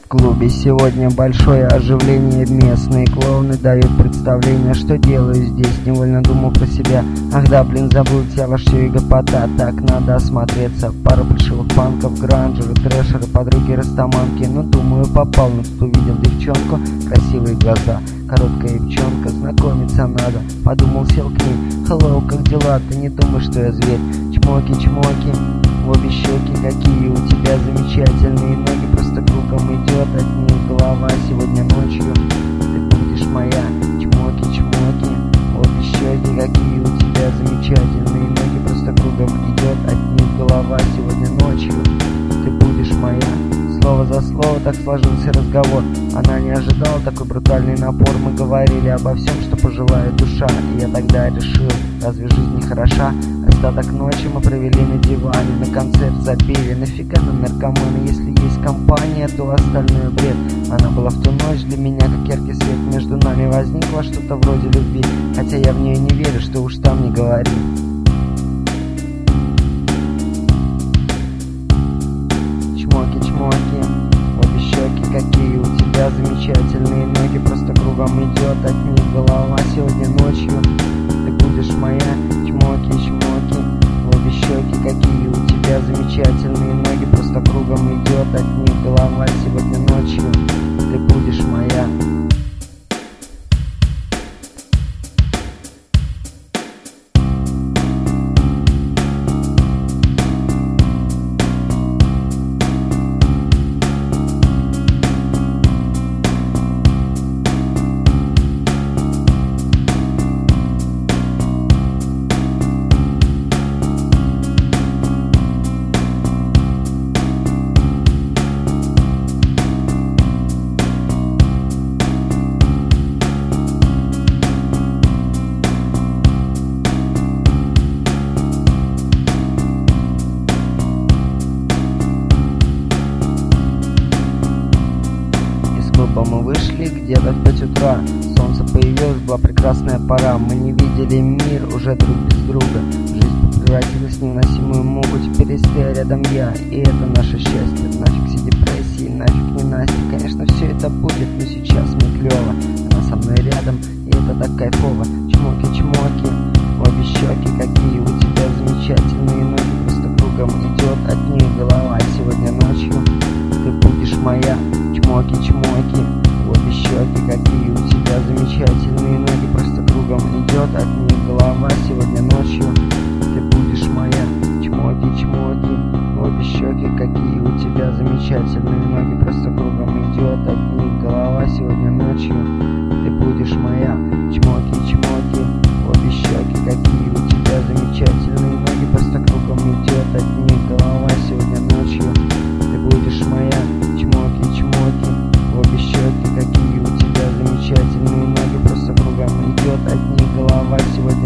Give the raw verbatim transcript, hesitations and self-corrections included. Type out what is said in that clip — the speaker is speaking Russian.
В клубе сегодня большое оживление, местные клоуны дают представление, что делаю здесь, невольно думал про себя. Ах да, блин, забыл тебя, ваш эго-пота, так надо осмотреться. Пару плешивых панков, гранжеры, трэшеры, подруги, растаманки. Ну, думаю, попал, но тут увидел девчонку, красивые глаза, короткая девчонка, знакомиться надо. Подумал, сел к ней, hello, как дела, ты не думаешь, что я зверь? Чмоки-чмоки, в обе щеки, какие у тебя замечательные ноги, просто кругом идет от них голова. Сегодня ночью ты будешь моя. Чмоки-чмоки, в обе щеки, какие у тебя замечательные ноги, просто кругом идет от них голова. Сегодня ночью ты будешь моя. Слово за слово так сложился разговор. Она не ожидала такой брутальный напор. Мы говорили обо всем, что пожелает душа. И я тогда решил, разве жизнь не хороша? Остаток ночи мы провели на диване, на концерт забили. Нафига нам наркоманы, если есть компания, то остальное бред. Она была в ту ночь для меня как яркий свет. Между нами возникло что-то вроде любви, хотя я в нее не верю, что уж там не говори. Чмоки-чмоки, обе щеки, какие у тебя замечательные ноги, просто кругом идет от них голова. Сегодня ночью ты будешь моя. Чмоки-чмоки, обе щеки, какие у тебя замечательные ноги, просто кругом идет от них голова. Сегодня ночью ты будешь моя. Мы вышли где-то в пять утра. Солнце появилось, была прекрасная пора. Мы не видели мир уже друг без друга. Жизнь превратилась в невыносимую муку. Теперь если ты, рядом я, и это наше счастье. Нафиг все депрессии, нафиг ненастье. Конечно, все это будет, но сейчас мне клево. Она со мной рядом, и это так кайфово. Чмоки-чмоки, обе щеки, какие у тебя замечательные ноги, просто кругом идет от них голова. Сегодня ночью ты будешь моя. Чмоки-чмоки, обе щеки, какие у тебя замечательные ноги, просто кругом идет от них голова. Сегодня ночью ты будешь моя. Чмоки-чмоки, обе щеки, какие у тебя замечательные ноги, просто кругом идет от них голова. Сегодня ночью ты будешь моя. Чмоки-чмоки, обе щеки, какие у тебя замечательные ноги, просто кругом идет от них голова. Сегодня ночью ты будешь моя. Чмоки-чмоки, обе щеки, какие у тебя замечательные ноги, просто кругом идет от них голова. Сегодня